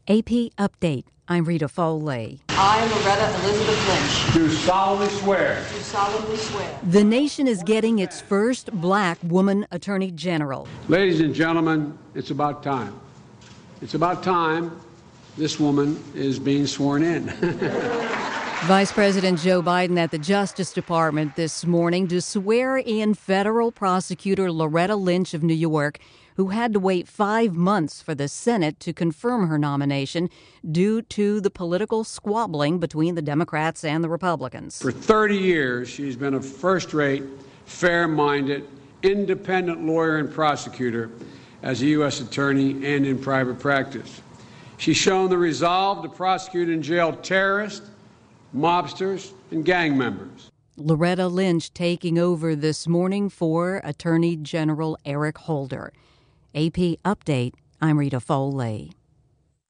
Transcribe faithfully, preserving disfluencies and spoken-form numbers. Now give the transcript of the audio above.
A P Update. I'm Rita Foley. I, Loretta Elizabeth Lynch, do solemnly swear. do solemnly swear. The nation is getting its first black woman attorney general. Ladies and gentlemen, it's about time. It's about time this woman is being sworn in. Vice President Joe Biden at the Justice Department this morning to swear in federal prosecutor Loretta Lynch of New York, who had to wait five months for the Senate to confirm her nomination due to the political squabbling between the Democrats and the Republicans. For thirty years, she's been a first-rate, fair-minded, independent lawyer and prosecutor as a U S attorney and in private practice. She's shown the resolve to prosecute and jail terrorists, mobsters, and gang members. Loretta Lynch taking over this morning for Attorney General Eric Holder. A P Update. I'm Rita Foley.